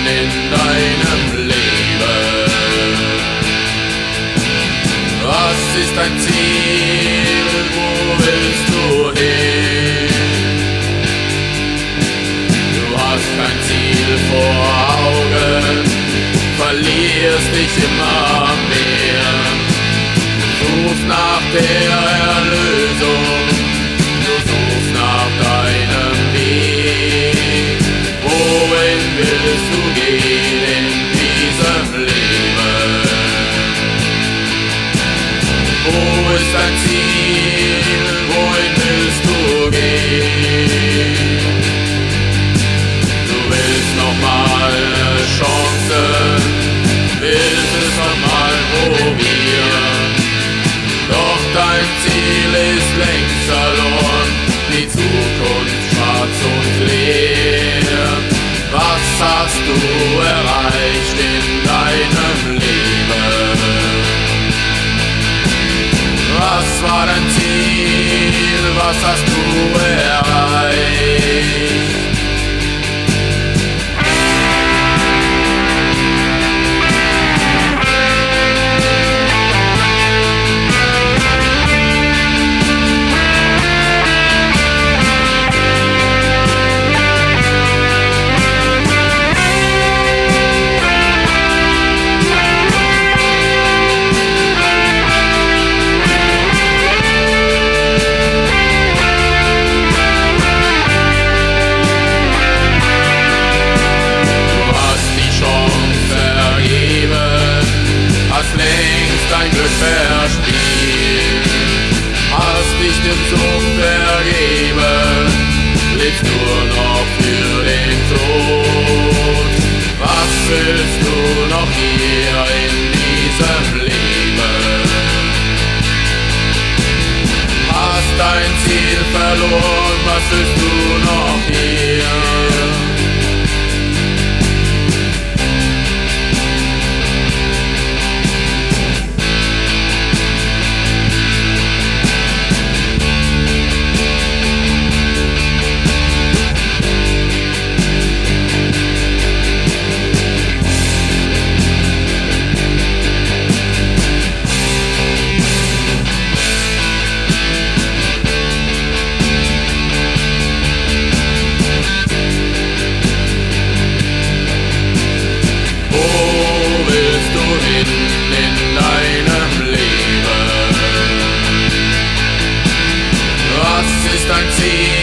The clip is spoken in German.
in deinem Leben? Was ist dein Ziel? Wo willst du hin? Du hast kein Ziel vor Augen, verlierst dich immer mehr. Du suchst nach der Erlösung, du suchst nach deinem Weg. Wohin willst du gehen in diesem Leben? Wo ist dein Ziel? Wohin willst du gehen? Du willst nochmal eine Chance, willst es nochmal probieren. Doch dein Ziel ist längst verloren, die Zukunft schwarz und leer. Was hast du erreicht in deinem Leben? Was war dein Ziel? Was hast du erreicht? Dein Glück verspielt, hast dich dem Sumpf ergeben, lebst nur noch für den Tod. Was willst du noch hier in diesem Leben? Hast dein Ziel verloren, was willst du noch hier? In deinem Leben, was ist dein Ziel?